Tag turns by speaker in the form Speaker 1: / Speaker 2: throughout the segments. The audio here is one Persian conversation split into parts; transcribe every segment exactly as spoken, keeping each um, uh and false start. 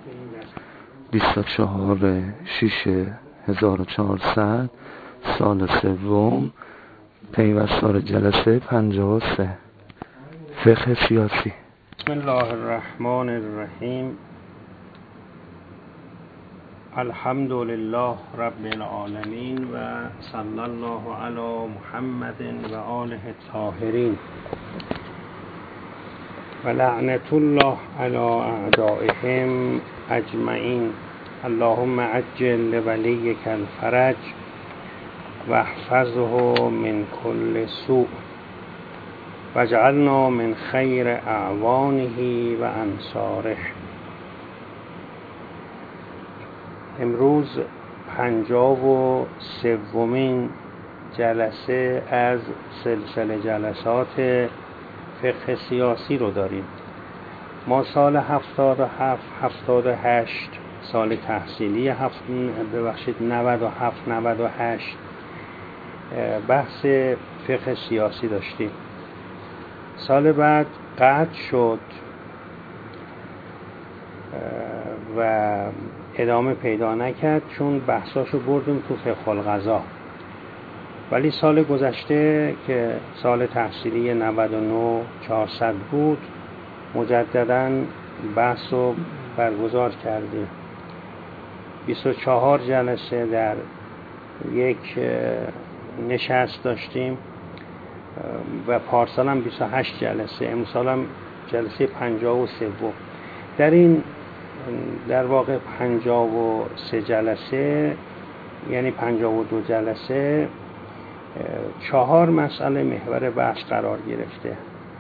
Speaker 1: بیست و چهار شش هزار و چهارصد سال سوم پیوستار جلسه پنجاه و سه فقه سیاسی.
Speaker 2: بسم الله الرحمن الرحیم. الحمد لله رب العالمین و صلی الله علی محمد و آله الطاهرین و لعنت الله علی اعدائهم اجمعین. اللهم عجل لولیک الفرج و احفظه من کل سوء واجعلنا من خیر اعوانه و انصاره. امروز پنجاه و سومین جلسه از سلسله جلسات فقه سیاسی رو داریم. ما سال هفتاد و هفت هفتاد و هشت سال تحصیلی هفت ببخشید نود و هفت نود و هشت بحث فقه سیاسی داشتیم. سال بعد قطع شد و ادامه پیدا نکرد چون بحثاشو بردیم تو فقه القضا. ولی سال گذشته که سال تحصیلی نود و نه چهارصد بود مجدداً بحث رو برگزار کردیم. بیست و چهار جلسه در یک نشست داشتیم و پارسال هم بیست و هشت جلسه، امسال هم جلسه پنجاه و سه. در این در واقع پنجاه و سه جلسه یعنی پنجاه و دو جلسه چهار مسئله محور بحث قرار گرفته.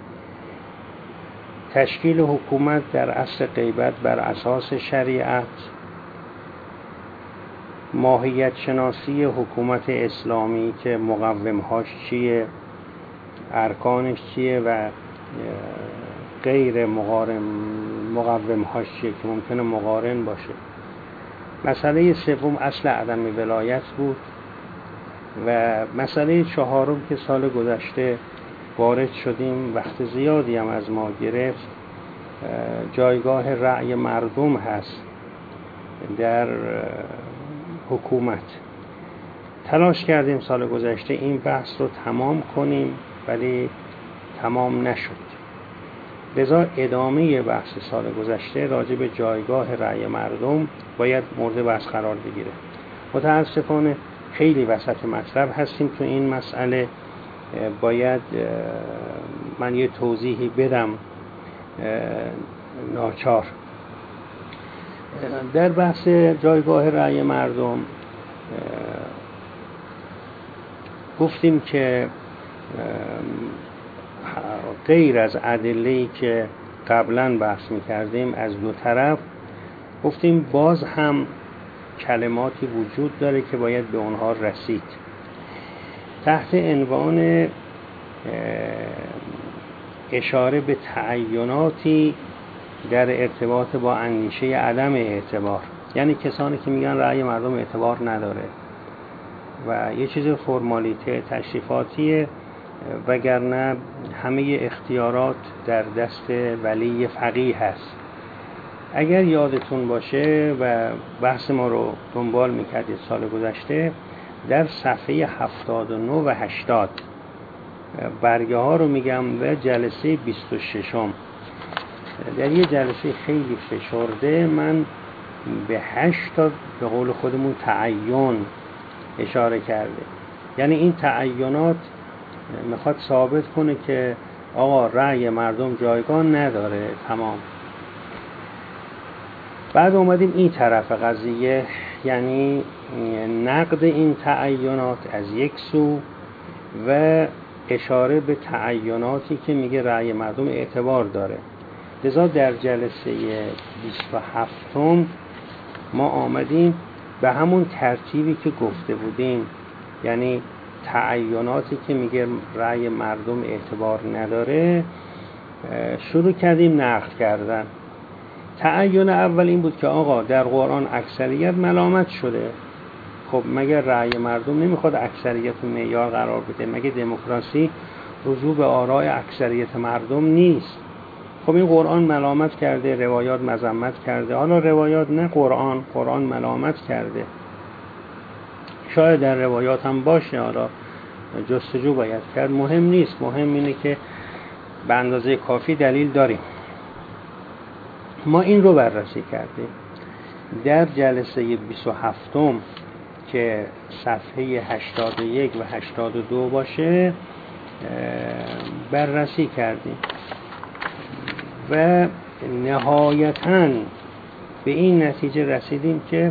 Speaker 2: تشکیل حکومت در عصر غیبت بر اساس شریعت، ماهیت شناسی حکومت اسلامی که مقومهاش چیه، ارکانش چیه و غیر مقارن مقومهاش چیه که ممکنه مقارن باشه. مسئله سوم اصل عدم ولایت بود و مسئله چهارم که سال گذشته وارد شدیم وقت زیادی هم از ما گرفت جایگاه رأی مردم هست در حکومت. تلاش کردیم سال گذشته این بحث رو تمام کنیم ولی تمام نشد. لذا ادامه بحث سال گذشته راجع به جایگاه رأی مردم باید مورد بحث قرار بگیره. متاسفانه خیلی وسط مطلب هستیم تو این مسئله. باید من یه توضیحی بدم ناچار. در بحث جایگاه رأی مردم گفتیم که غیر از ادله‌ای که قبلا بحث می‌کردیم از دو طرف گفتیم باز هم کلماتی وجود داره که باید به اونها رسید. تحت عنوان اشاره به تعیناتی در ارتباط با اندیشه عدم اعتبار، یعنی کسانی که میگن رأی مردم اعتبار نداره و یه چیز فرمالیته تشریفاتیه، وگرنه همه اختیارات در دست ولی فقیه هست. اگر یادتون باشه و بحث ما رو دنبال میکردید سال گذشته در صفحه هفتاد و نه و هشتاد برگه ها رو میگم و جلسه بیست و ششم در یه جلسه خیلی فشرده من به هشت تا به قول خودمون تعین اشاره کرده. یعنی این تعینات میخواد ثابت کنه که آقا رأی مردم جایگاه نداره. تمام. بعد اومدیم این طرف قضیه، یعنی نقد این تعینات از یک سو و اشاره به تعیناتی که میگه رأی مردم اعتبار داره. لذا در جلسه بیست و هفتم ما آمدیم به همون ترتیبی که گفته بودیم، یعنی تعیناتی که میگه رأی مردم اعتبار نداره شروع کردیم نقد کردن. تعین اول این بود که آقا در قرآن اکثریت ملامت شده. خب مگر رأی مردم نمیخواد اکثریت رو معیار قرار بده؟ مگه دموکراسی رجوع به آراء اکثریت مردم نیست؟ خب این قرآن ملامت کرده، روایات مذمت کرده. حالا روایات نه، قرآن قرآن ملامت کرده. شاید در روایات هم باشه، حالا جستجو باید کرد، مهم نیست. مهم اینه که به اندازه کافی دلیل داریم. ما این رو بررسی کردیم. در جلسه بیست و هفتم که صفحه هشتاد و یک و هشتاد و دو باشه بررسی کردیم و نهایتاً به این نتیجه رسیدیم که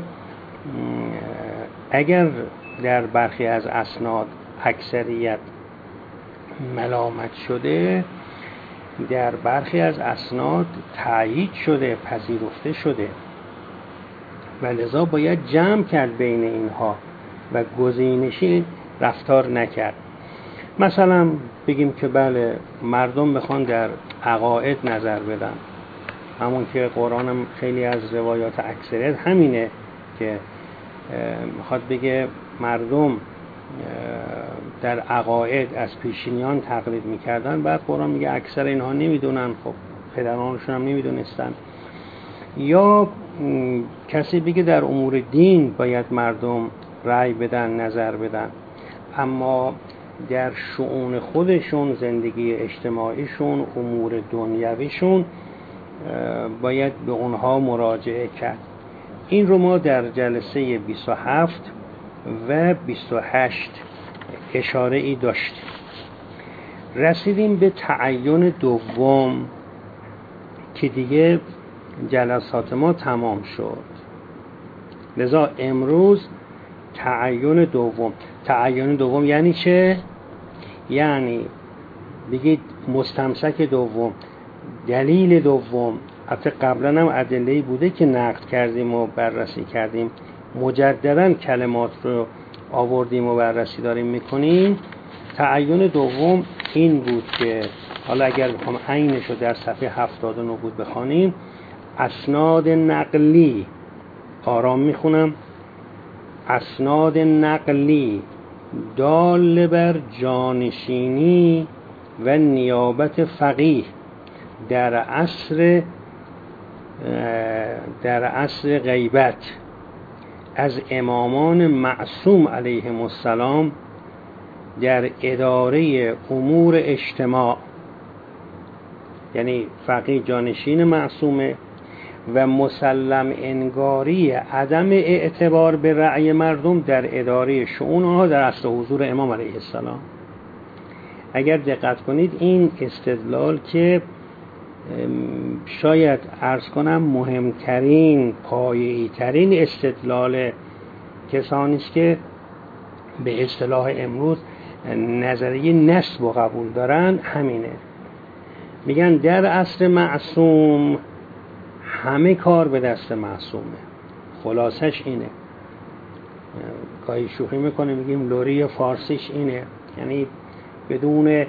Speaker 2: اگر در برخی از اسناد اکثریت ملامت شده، در برخی از اسناد تایید شده، پذیرفته شده و لذا باید جمع کرد بین اینها و گزینشی رفتار نکرد. مثلا بگیم که بله مردم بخوان در عقاید نظر بدن، همون که قرآن هم خیلی از روایات اکثریت همینه که میخواد بگه مردم در عقاید از پیشینیان تقلید میکردن، بعد قرآن میگه اکثر اینها نمیدونن، خب پدرانشون هم نمیدونستن. یا کسی بگه در امور دین باید مردم رأی بدن، نظر بدن، اما در شؤون خودشون، زندگی اجتماعیشون، امور دنیویشون باید به اونها مراجعه کرد. این رو ما در جلسه بیست و هفت و بیست و هشت اشاره ای داشتیم. رسیدیم به تعین دوم که دیگه جلسات ما تمام شد. لذا امروز تعین دوم. تعین دوم یعنی چه؟ یعنی بگید مستمسک دوم، دلیل دوم. البته قبلا هم ادله‌ای بوده که نقد کردیم و بررسی کردیم، مجددا کلمات رو آوردیم و بررسی داریم میکنیم. تعین دوم این بود که حالا اگر بخوام عینش رو در صفحه هفتاد و نه بود بخوانیم، اسناد نقلی، آرام میخونم، اسناد نقلی دال بر جانشینی و نیابت فقیه در عصر در عصر غیبت از امامان معصوم علیهم السلام در اداره امور اجتماع، یعنی فقیه جانشین معصومه و مسلم انگاری عدم اعتبار به رأی مردم در اداره شؤون آنها در عصر حضور امام علیه السلام. اگر دقت کنید این استدلال که شاید عرض کنم مهمترین، پایه‌ای ترین استدلال کسانی است که به اصطلاح امروز نظریه نسب و قبول دارن، همینه. میگن در عصر معصوم همه کار به دست معصومه. خلاصش اینه. گاهی شوخی میکنه میگیم لوری فارسیش اینه، یعنی بدون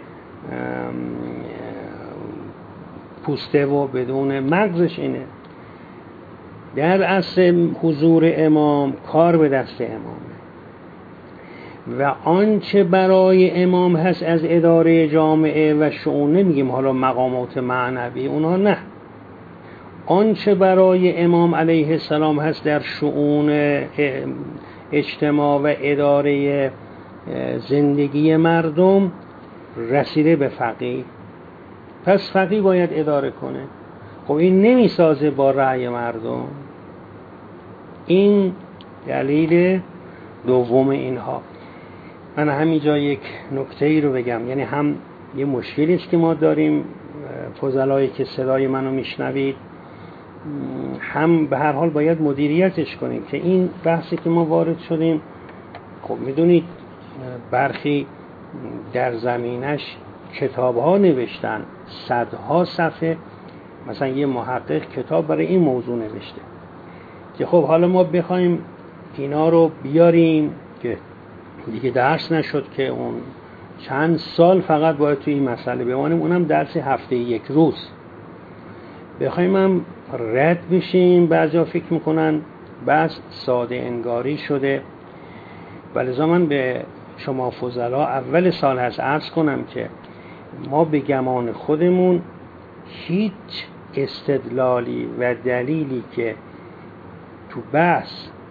Speaker 2: پوسته و بدون مغزش اینه. در عصر حضور امام کار به دست امامه و آنچه برای امام هست از اداره جامعه و شؤون، نمیگیم حالا مقامات معنوی، اونها نه، آنچه برای امام علیه السلام هست در شؤون اجتماع و اداره زندگی مردم رسیده به فقیه. پس فقیه باید اداره کنه. خب این نمیسازه با رأی مردم. این دلیل دوم اینها. من همینجا یک نکته ای رو بگم، یعنی هم یه مشکلی است که ما داریم، فضلایی که صدای منو میشنوید، هم به هر حال باید مدیریتش کنیم که این بحثی که ما وارد شدیم، خب میدونید برخی در زمینش کتاب ها نوشتن، صدها صفحه، مثلا یه محقق کتاب برای این موضوع نوشته که خب حالا ما بخوایم اینا رو بیاریم که دیگه درس نشد که اون چند سال فقط باید توی این مسئله بمانیم، اونم درس هفته یک روز بخوایم هم رد بشیم. بعضیا فکر میکنن بس ساده انگاری شده، ولذا من به شما فضلا اول سال هست عرض کنم که ما به گمان خودمون هیچ استدلالی و دلیلی که تو بحث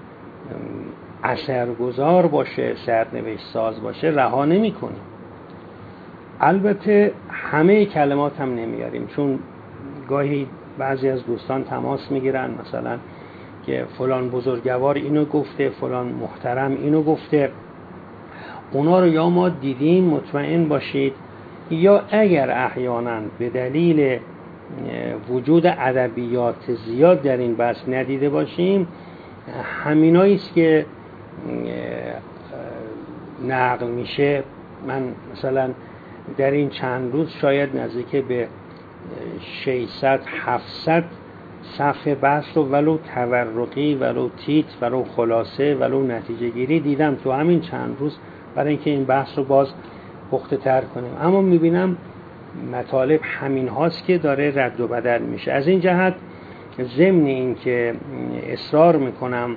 Speaker 2: اثرگذار باشه، سرنوشت ساز باشه رها نمی کنیم. البته همه کلمات هم نمیاریم، چون گاهی بعضی از دوستان تماس میگیرن مثلا که فلان بزرگوار اینو گفته، فلان محترم اینو گفته. اونا رو یا ما دیدیم مطمئن باشید، یا اگر احیانا به دلیل وجود ادبیات زیاد در این بحث ندیده باشیم، همینایی است که نقل میشه. من مثلا در این چند روز شاید نزدیک به ششصد هفتصد صفحه بحث رو ولو تورقی، ولو تیت، ولو خلاصه، ولو نتیجه گیری دیدم تو همین چند روز، برای اینکه این بحث رو باز پخته تر کنیم. اما میبینم مطالب همین هاست که داره رد و بدل میشه. از این جهت ضمن این که اصرار میکنم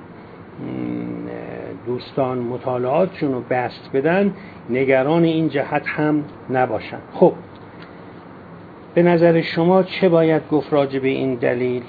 Speaker 2: دوستان مطالعاتشون رو بست بدن، نگران این جهت هم نباشن. خب به نظر شما چه باید گفت راجع به این دلیل؟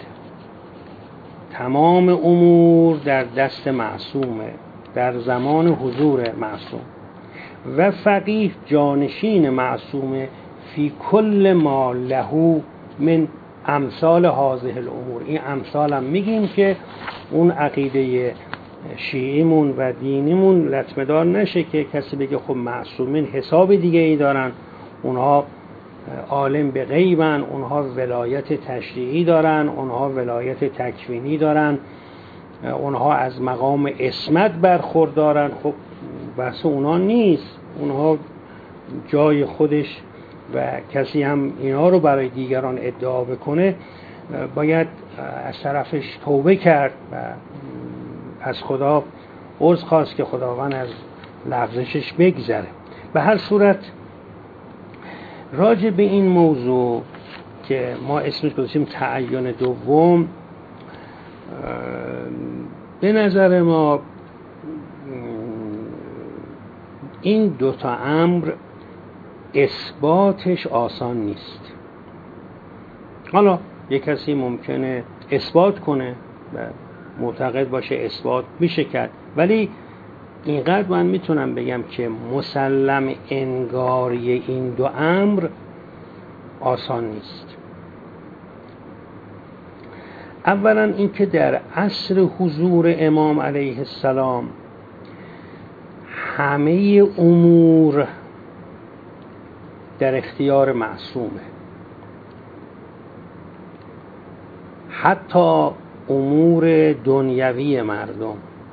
Speaker 2: تمام امور در دست معصومه، در زمان حضور معصوم، و فقیه جانشین معصومه فی کل ما له من امثال هذه الامور. این امثال هم میگیم که اون عقیده شیعیمون و دینیمون لطمه‌دار نشه که کسی بگه خب معصومین حساب دیگه ای دارن، اونها عالم به غیبن، اونها ولایت تشریعی دارن، اونها ولایت تکوینی دارن، اونها از مقام عصمت برخوردارن. خب بحث اونها نیست، اونها جای خودش و کسی هم اینا رو برای دیگران ادعا بکنه باید از طرفش توبه کرد و از خدا عذر خواست که خداوند از لغزشش بگذره. به هر صورت راجع به این موضوع که ما اسمش گذاشتیم تعین دوم، به نظر ما این دوتا امر اثباتش آسان نیست. حالا یک کسی ممکنه اثبات کنه و معتقد باشه اثبات میشه کرد، ولی اینقدر من میتونم بگم که مسلم انگاری این دو امر آسان نیست. اولا این که در عصر حضور امام علیه السلام همه امور در اختیار معصومه، حتی امور دنیوی مردم،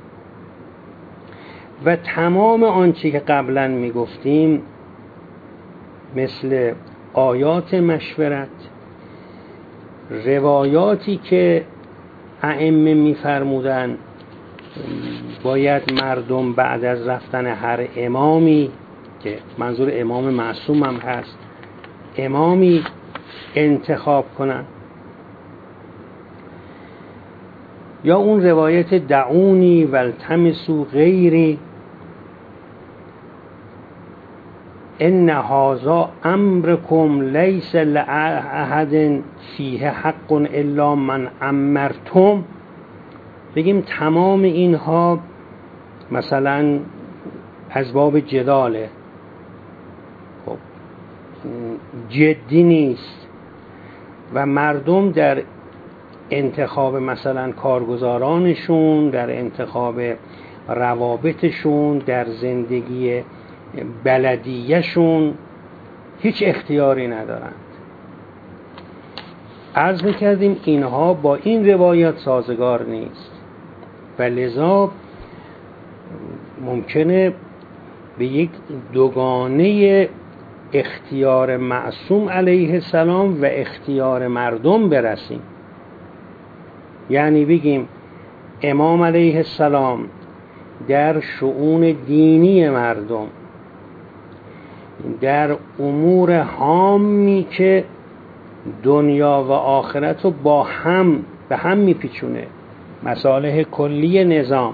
Speaker 2: و تمام آنچه که قبلا میگفتیم مثل آیات مشورت، روایاتی که ائمه میفرمودن باید مردم بعد از رفتن هر امامی، که منظور امام معصوم هم هست، امامی انتخاب کنن، یا اون روایت دعونی والتمسوا غیری ان هذا امرکم لیس لاحد فیه حق الا من امرتم. بگیم تمام اینها مثلا از باب جداله، خب جدی نیست، و مردم در انتخاب مثلا کارگزارانشون، در انتخاب روابطشون، در زندگی بلدیهشون هیچ اختیاری ندارند. عرض میکردیم اینها با این روایت سازگار نیست و لذا ممکنه به یک دوگانه اختیار معصوم علیه السلام و اختیار مردم برسیم. یعنی بگیم امام علیه السلام در شؤون دینی مردم، در امور هامی که دنیا و آخرت رو با هم به هم میپیچونه، مصالح کلی نظام،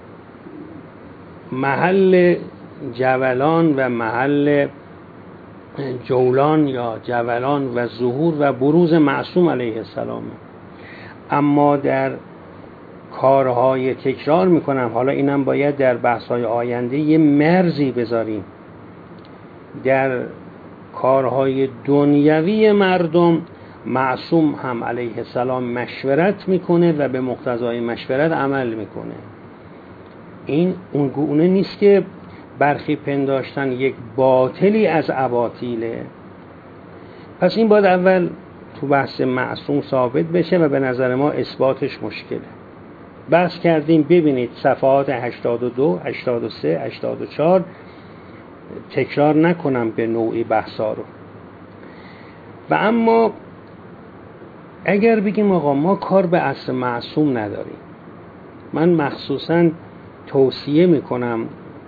Speaker 2: محل جولان و محل جولان یا جولان و ظهور و بروز معصوم علیه السلام. اما در کارهای تکرار میکنم، حالا اینم باید در بحث‌های آینده یه مرزی بذاریم، در کارهای دنیوی مردم معصوم هم علیه السلام مشورت میکنه و به مقتضای مشورت عمل میکنه. این اونگونه نیست که برخی پنداشتن یک باطلی از اباطیله. پس این باید اول تو بحث معصوم ثابت بشه و به نظر ما اثباتش مشکله. بحث کردیم، ببینید صفحات هشتاد و دو، هشتاد و سه، هشتاد و چهار، تکرار نکنم به نوعی بحثا رو. و اما اگر بگیم آقا ما کار به اصل معصوم نداریم، من مخصوصاً توصیه میکنم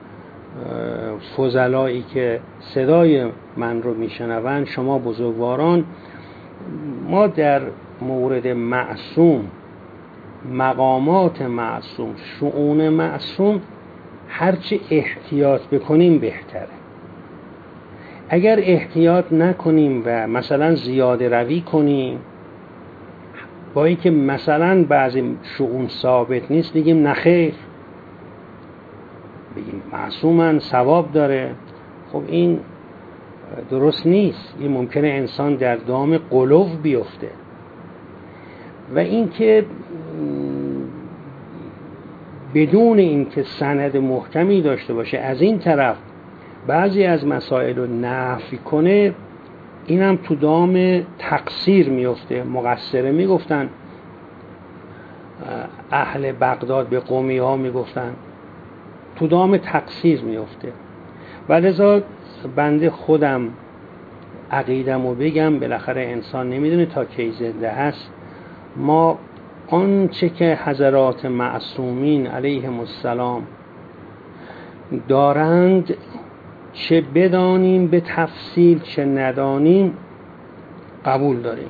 Speaker 2: فضلایی که صدای من رو میشنون، شما بزرگواران، ما در مورد معصوم، مقامات معصوم، شؤون معصوم هرچی احتیاط بکنیم بهتره. اگر احتیاط نکنیم و مثلا زیاده روی کنیم، با اینکه مثلا بعضی شؤون ثابت نیست بگیم نخیر، بگیم معصومن ثواب داره، خب این درست نیست. این ممکنه انسان در دام غلو بیفته. و اینکه بدون اینکه سند محکمی داشته باشه از این طرف بعضی از مسائل رو نفی کنه، اینم تو دام تقصیر میفته. مقصره میگفتن اهل بغداد به قومی ها، میگفتن تو دام تقصیر میفته. و لذا بنده خودم عقیدم رو بگم، بالاخره انسان نمیدونه تا کی زنده هست. ما آنچه که حضرات معصومین علیهم السلام دارند، چه بدانیم به تفصیل چه ندانیم، قبول داریم.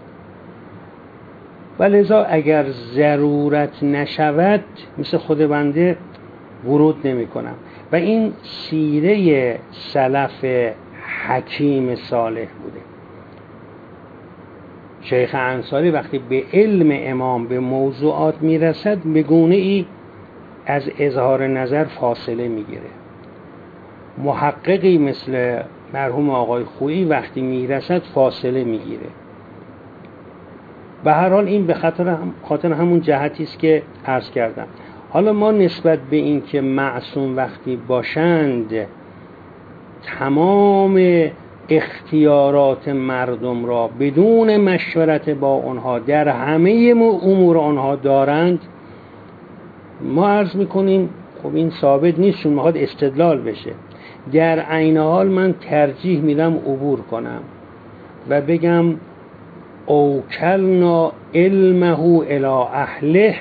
Speaker 2: و لذا اگر ضرورت نشود مثل خود بنده ورود نمی کنم. و این سیره سلف حکیم صالح بوده. شیخ انصاری وقتی به علم امام به موضوعات میرسد به گونه ای از اظهار نظر فاصله میگیره. محققی مثل مرحوم آقای خویی وقتی میرسد فاصله میگیره. به هر حال این به خاطر هم خاطر همون جهتی است که عرض کردم. حالا ما نسبت به این که معصوم وقتی باشند تمام اختیارات مردم را بدون مشورت با آنها در همه امور آنها دارند، ما عرض میکنیم خب این ثابت نیست، چون میخواد استدلال بشه. در عین حال من ترجیح میدم عبور کنم و بگم اوکلنا علمه الی اهله،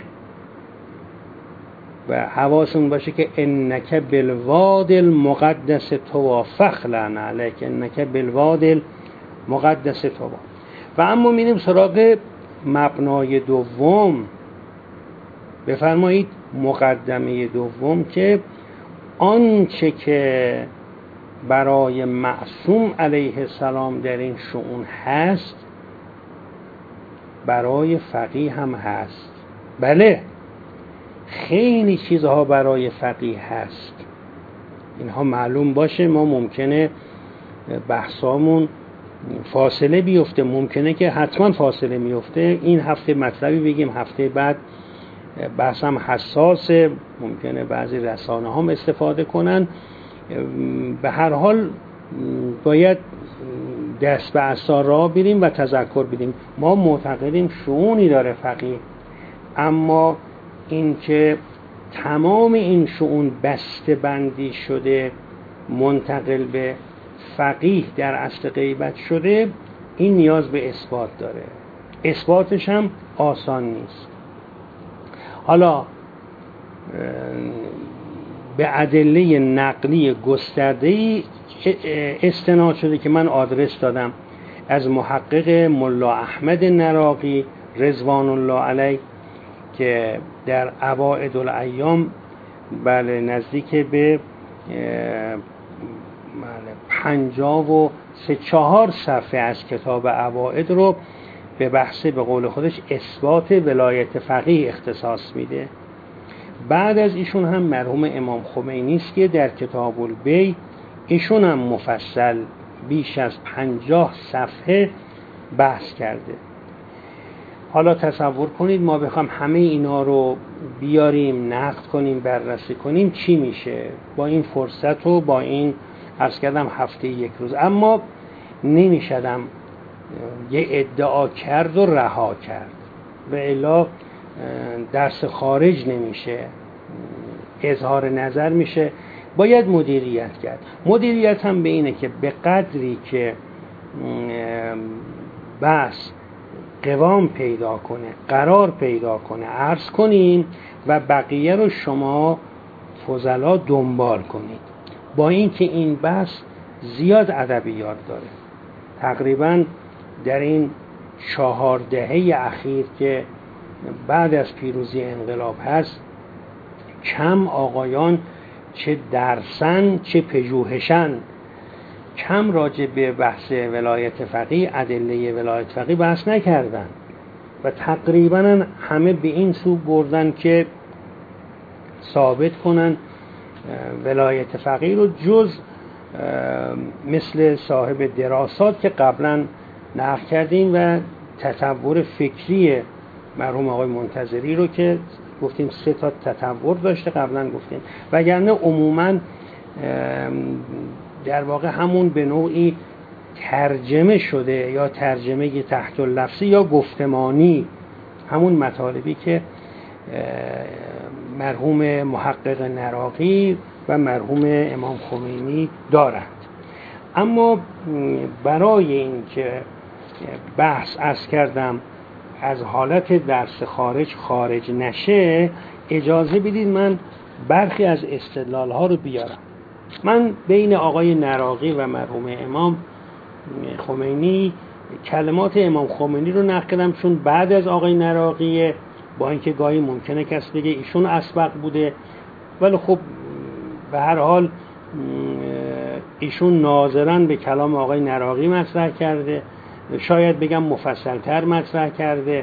Speaker 2: و حواسون باشه که انک بالواد المقدس طوا فخلع علیک، انک بالواد المقدس طوا. و اما میریم سراغ مبنای دوم. بفرمایید مقدمه دوم که آنچه که برای معصوم علیه السلام در این شؤون هست برای فقیه هم هست. بله، خیلی چیزها برای فقیه هست، اینها معلوم باشه. ما ممکنه بحثامون فاصله بیفته، ممکنه که حتما فاصله میفته. این هفته مطلبی بگیم، هفته بعد بحثم حساسه، ممکنه بعضی رسانه هم استفاده کنن. به هر حال باید دست به عصا راه بریم و تذکر بدیم. ما معتقدیم شؤونی داره فقیه، اما این که تمام این شؤون بسته بندی شده منتقل به فقیه در اصل غیبت شده، این نیاز به اثبات داره. اثباتش هم آسان نیست. حالا به ادله نقلی گسترده‌ای استناد شده که من آدرس دادم از محقق ملا احمد نراقی رضوان الله علیه که در اوائد الایام بله نزدیک به بله پنجاه و سه چهار صفحه از کتاب عوائد رو به بحث به قول خودش اثبات ولایت فقیه اختصاص میده. بعد از ایشون هم مرحوم امام خمینی است که در کتاب البیع ایشون هم مفصل بیش از پنجاه صفحه بحث کرده. حالا تصور کنید ما بخوام همه اینا رو بیاریم نقد کنیم بررسی کنیم چی میشه با این فرصت و با این عرض کردم هفته یک روز. اما نمیشدم یه ادعا کرد و رها کرد و الا درس خارج نمیشه، اظهار نظر میشه، باید مدیریت کرد. مدیریت هم به اینه که به قدری که بس قوام پیدا کنه، قرار پیدا کنه عرض کنیم و بقیه رو شما فضلا دنبال کنید. با اینکه این بحث زیاد ادبیات داره، تقریبا در این چهار دهه اخیر که بعد از پیروزی انقلاب هست کم آقایان چه درسن چه پژوهشن کم راجع به بحث ولایت فقیه، ادله ولایت فقیه بحث نکردن و تقریبا همه به این سو بردن که ثابت کنن ولایت فقیه رو، جز مثل صاحب دراسات که قبلا نقل کردیم و تطور فکری مرحوم آقای منتظری رو که گفتیم سه تا تطور داشته قبلا گفتیم، وگرنه عموما در واقع همون به نوعی ترجمه شده یا ترجمه تحت اللفظی یا گفتمانی همون مطالبی که مرحوم محقق نراقی و مرحوم امام خمینی دارند. اما برای این که بحث از کردم از حالت درس خارج خارج نشه، اجازه بدید من برخی از استدلال ها رو بیارم. من بین آقای نراقی و مرحوم امام خمینی کلمات امام خمینی رو نقل کردم، چون بعد از آقای نراقی، با اینکه گاهی ممکنه کسی بگه ایشون اسبق بوده، ولی خب به هر حال ایشون ناظرن به کلام آقای نراقی مطرح کرده، شاید بگم مفصلتر مطرح کرده،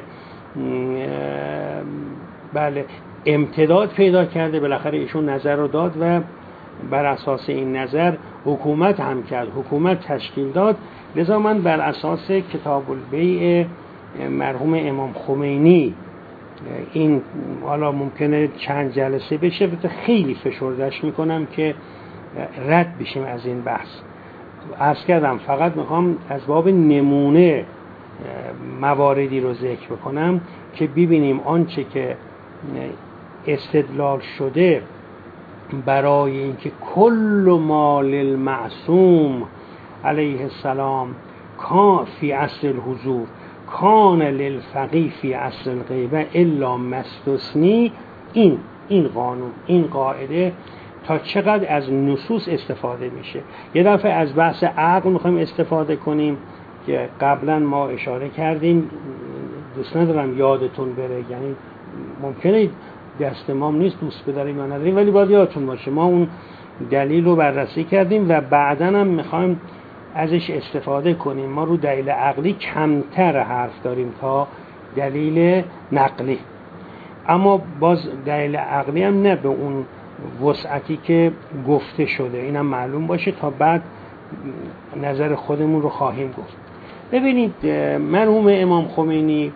Speaker 2: بله امتداد پیدا کرده، بالاخره ایشون نظر رو داد و بر اساس این نظر حکومت هم کرد، حکومت تشکیل داد. لذا من بر اساس کتاب البیع مرحوم امام خمینی، این حالا ممکنه چند جلسه بشه، خیلی فشردش میکنم که رد بشیم از این بحث. عرض کردم فقط میخوام از باب نمونه مواردی رو ذکر بکنم که ببینیم آنچه که استدلال شده برای اینکه کل مال المعصوم علیه السلام کان فی اصل الحضور کان للفقیه فی اصل الغیبه الا مستثنی، این این قانون، این قاعده تا چقدر از نصوص استفاده میشه. یه دفعه از بحث عقل میخوایم استفاده کنیم که قبلا ما اشاره کردیم، دوست ندارم یادتون بره، یعنی ممکنه دست ما نیست دوست بداریم یا نداریم، ولی باید یادتون باشه ما اون دلیل رو بررسی کردیم و بعدا هم میخوایم ازش استفاده کنیم. ما رو دلیل عقلی کمتر حرف داریم تا دلیل نقلی، اما باز دلیل عقلی هم نه به اون وسعتی که گفته شده، اینم معلوم باشه، تا بعد نظر خودمون رو خواهیم گفت. ببینید مرحوم امام خمینی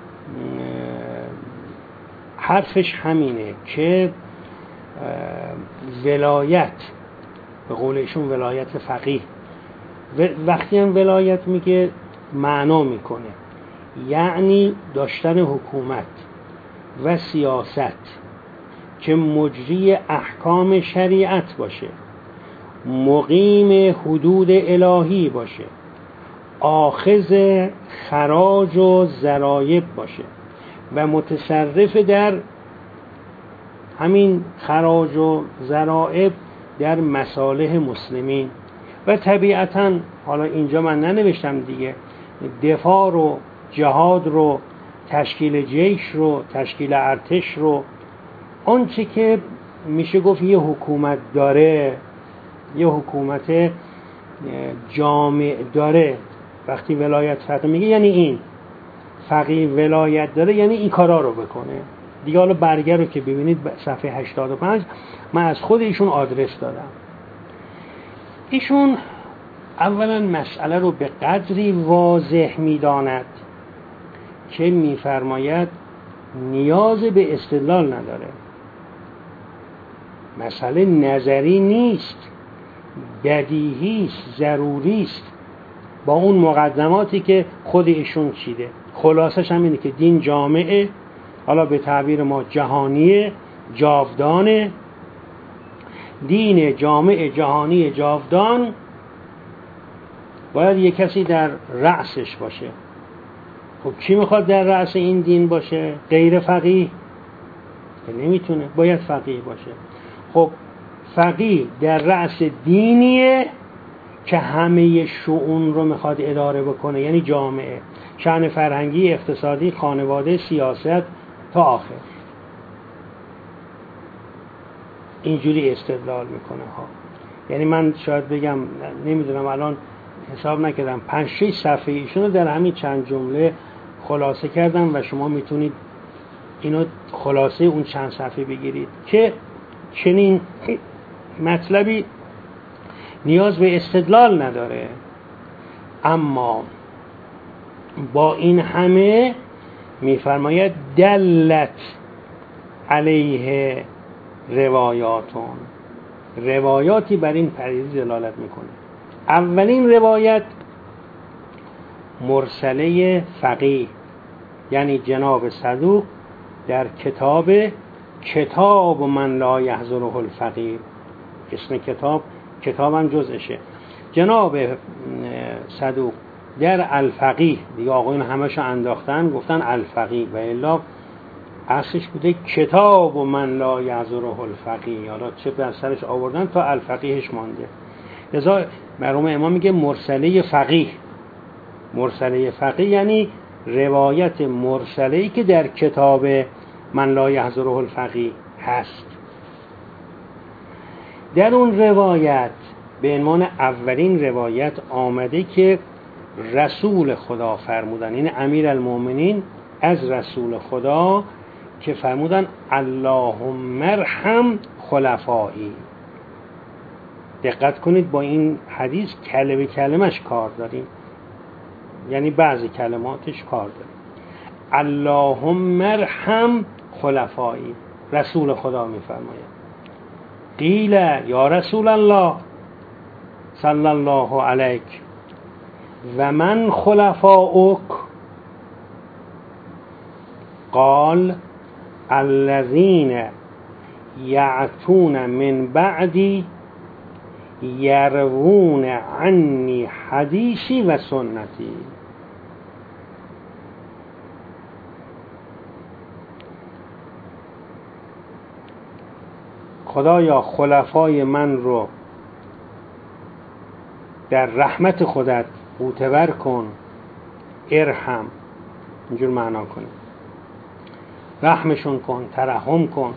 Speaker 2: حرفش همینه که ولایت، به قول ایشون ولایت فقیه، وقتی هم ولایت میگه معنا میکنه یعنی داشتن حکومت و سیاست که مجری احکام شریعت باشه، مقیم حدود الهی باشه، آخذ خراج و ضرایب باشه و متصرف در همین خراج و ضرایب در مصالح مسلمین. و طبیعتاً حالا اینجا من ننوشتم دیگه، دفاع رو، جهاد رو، تشکیل جیش رو، تشکیل ارتش رو، آنچه که میشه گفت یه حکومت داره، یه حکومت جامع داره، وقتی ولایت فقیه میگه یعنی این فقیه ولایت داره یعنی این کارا رو بکنه دیگه. حالا برگه رو که ببینید صفحه هشتاد و پنج من از خود ایشون آدرس دادم. ایشون اولا مسئله رو به قدری واضح میداند که میفرماید نیاز به استدلال نداره، مسئله نظری نیست، بدیهی است، ضروری است با اون مقدماتی که خود ایشون چیده. خلاصش هم اینه که دین جامعه، حالا به تعبیر ما جهانی جاودانه، دین جامع جهانی جاودان باید یک کسی در رأسش باشه. خب کی میخواد در رأس این دین باشه؟ غیر فقیه نمیتونه، باید فقیه باشه. خب فقیه در رأس دینیه که همه شؤون رو میخواد اداره بکنه، یعنی جامعه، شأن فرهنگی، اقتصادی، خانواده، سیاست تا آخر. اینجوری استدلال میکنه ها. یعنی من شاید بگم نمیدونم الان حساب نکردم پنج شش صفحه ایشونو در همین چند جمله خلاصه کردم و شما میتونید اینو خلاصه اون چند صفحه بگیرید که چنین مطلبی نیاز به استدلال نداره. اما با این همه میفرماید دلت علیه روایاتون، روایاتی بر این پدیده دلالت میکنه. اولین روایت مرسله فقیه، یعنی جناب صدوق در کتاب کتاب من لا یحضره الفقیه، اسم کتاب کتابم جزءشه، جناب صدوق در الفقیه، دیگه آقایون همشو انداختن گفتن الفقیه و الا اصلش بوده کتاب من لا یحضره الفقیه، حالا چه بر سرش آوردن تا الفقیهش مانده. لذا مرحوم امام میگه مرسله فقیه. مرسله فقیه یعنی روایت مرسله‌ای که در کتاب من لا یحضره الفقیه هست. در اون روایت به عنوان اولین روایت آمده که رسول خدا فرمودن، این امیر المؤمنین از رسول خدا که فرمودن اللهم ارحم خلفایی. دقت کنید با این حدیث کلمه کلمش کار داریم، یعنی بعضی کلماتش کار داریم. اللهم ارحم خلفایی، رسول خدا میفرماید. قیل یا رسول الله صلی الله علیک و من خلفاؤک، قال الذین یعتون من بعدی یروون عنی حدیثی و سنتی. خدایا خلفای من رو در رحمت خودت معتبر کن، ارحم، اینجور معنا کنی، رحمشون کن، ترحم کن.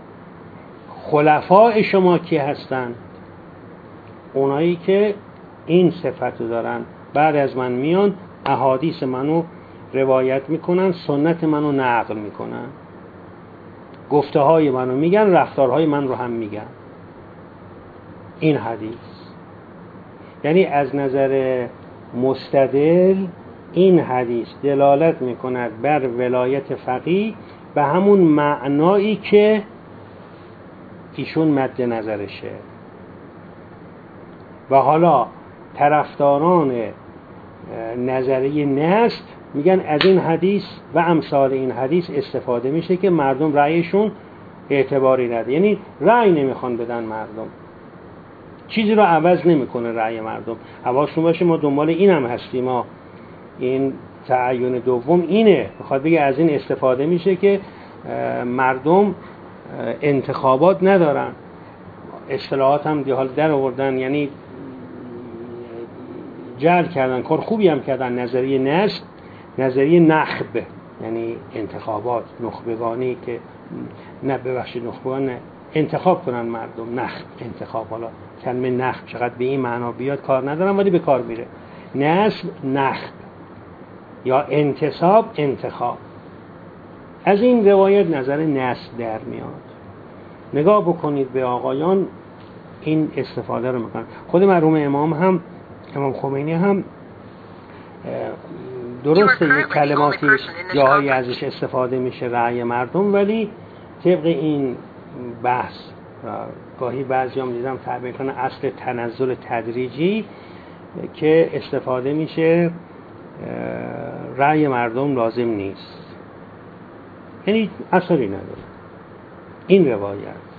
Speaker 2: خلفای شما کی هستن؟ اونایی که این صفتو دارن، بعد از من میان احادیث منو روایت میکنن، سنت منو نقل میکنن، گفته های منو میگن، رفتارهای من رو هم میگن. این حدیث یعنی از نظر مستدل این حدیث دلالت میکند بر ولایت فقیه به همون معنایی که ایشون مد نظرشه. و حالا طرفداران نظریه نسب میگن از این حدیث و امثال این حدیث استفاده میشه که مردم رأیشون اعتباری نده، یعنی رأی نمیخوان بدن مردم، چیزی رو عوض نمیکنه رأی مردم. حواستون باشه ما دنبال این هم هستیم، ما این تعیین دوم اینه، بخواد بگه از این استفاده میشه که مردم انتخابات ندارن. اصطلاحات هم دیگه حال در آوردن، یعنی جعل کردن، کار خوبی هم کردن. نظریه نسب، نظریه نخب، یعنی انتخابات، نخبگانی که نه ببخشید نخبگان نه، انتخاب کنن مردم، نخب انتخاب، حالا کلمه نخب چقدر به این معنا بیاد کار ندارم، ولی به کار میره. نسب نخب یا انتصاب انتخاب. از این روایت نظر نسب در میاد. نگاه بکنید به آقایان این استفاده رو میکنن. خود مرحوم امام هم، امام خمینی هم درسته یک کلماتی جاهایی ازش استفاده میشه رأی مردم، ولی طبق این بحث گاهی بعضی هم دیدم تعبیر کنه اصل تنزل تدریجی که استفاده میشه رأی مردم لازم نیست، یعنی اثری نداره این روایت.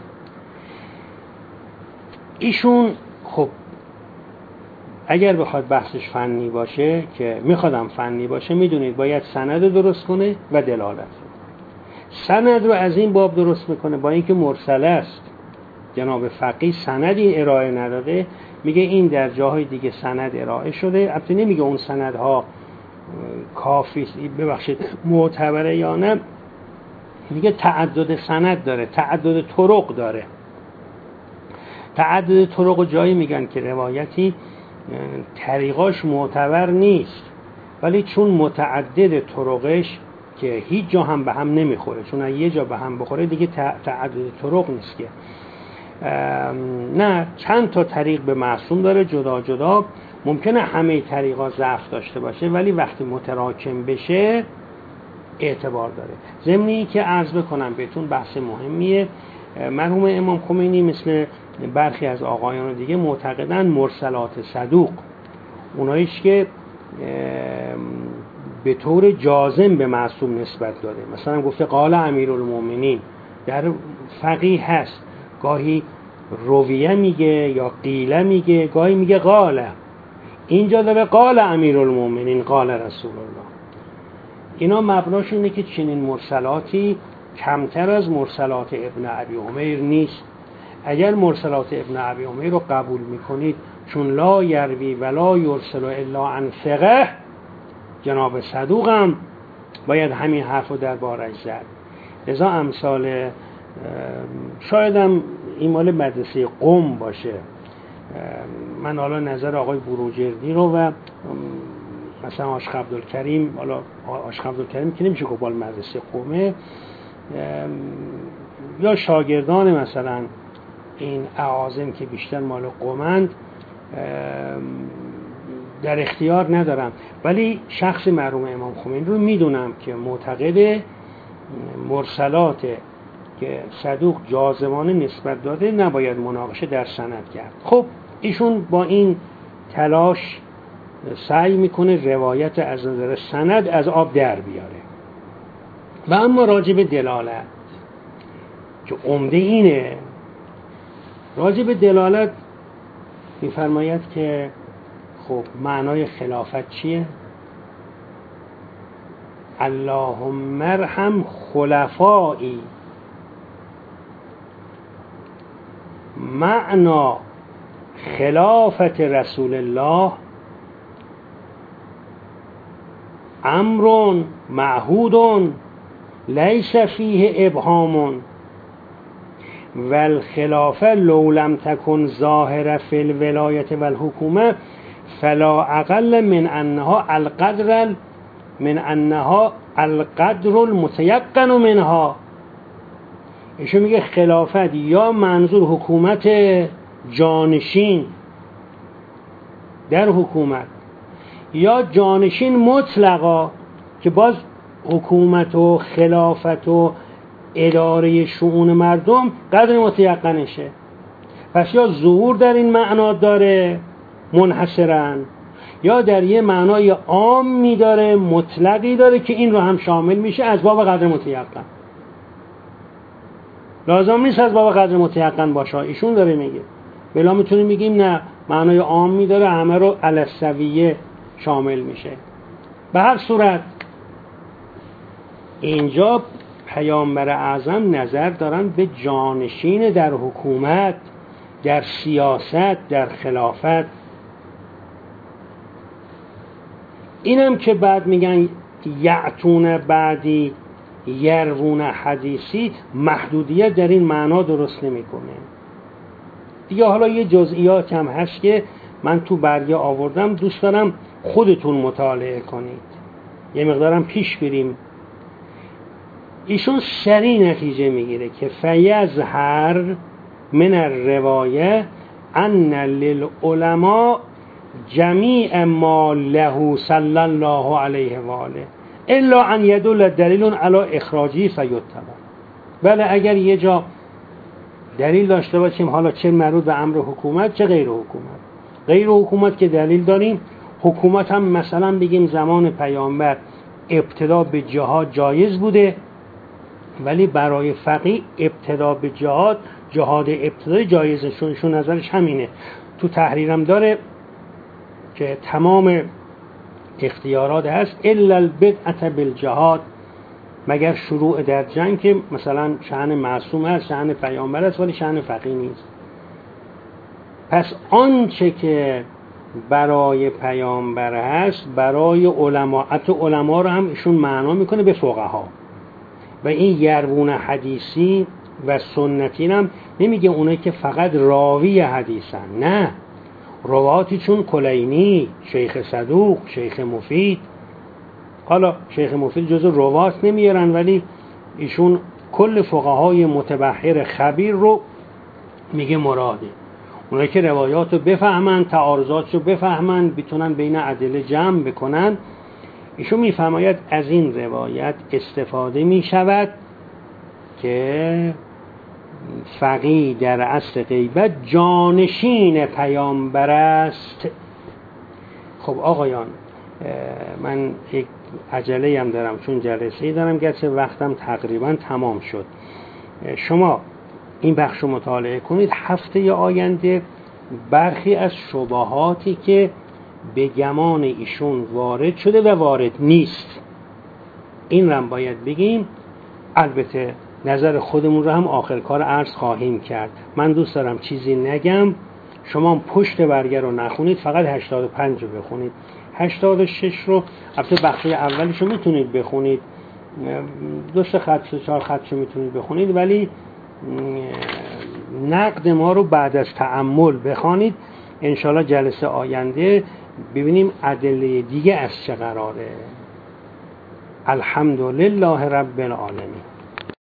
Speaker 2: ایشون خب اگر بخواد بحثش فنی باشه، که میخوادم فنی باشه، میدونید باید سند درست کنه و دلالت. سند رو از این باب درست میکنه با اینکه مرسله است، جناب فقیه سندی ارائه نداده، میگه این در جاهای دیگه سند ارائه شده. البته نمیگه اون سندها کافی ببخشید معتبره یا نه، میگه تعدد سند داره، تعدد طرق داره. تعدد طرق جایی میگن که روایتی طریقاش معتبر نیست، ولی چون متعدد طرقش که هیچ جا هم به هم نمیخوره، چون یه جا به هم بخوره دیگه تعدد طرق نیست که نه، چند تا طریق به معصوم داره جدا جدا. ممکنه همه طریقا ضعف داشته باشه، ولی وقتی متراکم بشه اعتبار داره. ضمنی که عرض بکنم بهتون بحث مهمیه، مرحوم امام خمینی مثل برخی از آقایان دیگه معتقدن مرسلات صدوق، اوناییش که به طور جازم به معصوم نسبت داده، مثلا گفته قال امیرالمومنین، در فقیه هست گاهی رویه میگه یا قیله میگه، گاهی میگه قاله، اینجا داره قال امیرالمومنین قال رسول الله. اینا مبناش اینه که چنین مرسلاتی کمتر از مرسلات ابن ابی عمیر نیست. اگر مرسلات ابن ابی عمیر رو قبول میکنید چون لا یروی ولا یرسل الا عن ثقه، جناب صدوق هم باید همین حرف رو در بارش زد. لذا امثال شایدم این مال مدرسه قم باشه، من حالا نظر آقای بروجردی رو و مثلا عاشق عبدالکریم، حالا عاشق عبدالکریم که نمیشه گفت مدرسه قمه، یا شاگردان مثلا این اعاظم که بیشتر مال قمند در اختیار ندارم، ولی شخص مرحوم امام خمینی رو میدونم که معتقد مرسلات که صدوق جازمانه نسبت داده نباید مناقشه در سند کرد. خب ایشون با این تلاش سعی میکنه روایت از نظر سند از آب در بیاره. و اما راجع به دلالت که عمده اینه، راجع به دلالت میفرماید که خب معنای خلافت چیه؟ اللهم ارحم خلفایی. معنا خلافت رسول الله امر معهود لیس فیه ابهام والخلافه لو لم تکن ظاهره فی الولایت والحکومه فلا اقل من انها القدر من انها القدر المتيقن منها. ایشون میگه خلافت یا منظور حکومت جانشین در حکومت، یا جانشین مطلقا که باز حکومت و خلافت و اداره شؤون مردم قدر متیقنشه. پس یا ظهور در این معنا داره منحصرا، یا در یه معنای عامی داره مطلقی داره که این رو هم شامل میشه از باب قدر متیقن. لازم نیست از باب قدر متیقن باشه، ایشون داره میگه. بلا میتونیم بگیم نه معنای عامی داره همه رو علی السویه شامل میشه. به هر صورت اینجا پیامبر اعظم نظر دارن به جانشین در حکومت، در سیاست، در خلافت. اینم که بعد میگن یعتون بعدی یروون حدیثی، محدودیت در این معنا درست نمیکنه. دیگه حالا یه جزئیات هم هست که من تو برگه آوردم، دوست دارم خودتون مطالعه کنید، یه مقدارم پیش بریم. ایشون سریع نتیجه میگیره که فیظهر من الروایه ان للعلماء جمیع ما له صلی الله علیه و آله الا ان یدل دلیل علی اخراجی فیتبع. بله اگر یه جا دلیل داشته باشیم، حالا چه مربوط به امر حکومت چه غیر حکومت، غیر حکومت که دلیل داریم، حکومت هم مثلا بگیم زمان پیامبر ابتدا به جهاد جایز بوده، ولی برای فقیه ابتدا به جهاد جهاد ابتدای جایزه، شون نظرش همینه. تو تحریرم داره که تمام اختیارات هست الا البدعة بالجهاد، مگر شروع در جنگ که مثلا شأن معصوم هست، شأن پیامبر است، ولی شأن فقیه نیست. پس آنچه که برای پیامبر هست برای علما، حتی علما رو هم ایشون معنا میکنه به فقها. و این یربون حدیثی و سنتی هم نمیگه اونایی که فقط راوی حدیثن، نه، رواتی چون کلینی، شیخ صدوق، شیخ مفید. حالا شیخ مفید جزو روات نمیارن، ولی ایشون کل فقهای متبحر خبیر رو میگه مراده. اونایی که روایات رو بفهمن، تعارضات رو بفهمن، بتونن بین ادله جمع بکنن. ایشون میفرماید از این روایت استفاده میشود که فقیه در عصر غیبت جانشین پیامبر است. خب آقایان، من یک عجله هم دارم چون جلسه‌ای دارم، گرچه وقتم تقریبا تمام شد. شما این بخش رو مطالعه کنید. هفته آینده برخی از شبهاتی که به گمان ایشون وارد شده و وارد نیست، این رو هم باید بگیم. البته نظر خودمون رو هم آخر کار عرض خواهیم کرد. من دوست دارم چیزی نگم، شما پشت برگه رو نخونید، فقط هشتاد و پنج رو بخونید. هشتاد و شش رو البته بخش اولش رو میتونید بخونید، دو سه خط سه چهار خط رو میتونید بخونید، ولی نقد ما رو بعد از تأمل بخوانید. انشالله جلسه آینده ببینیم ادله دیگه از چه قراره. الحمدلله رب العالمین.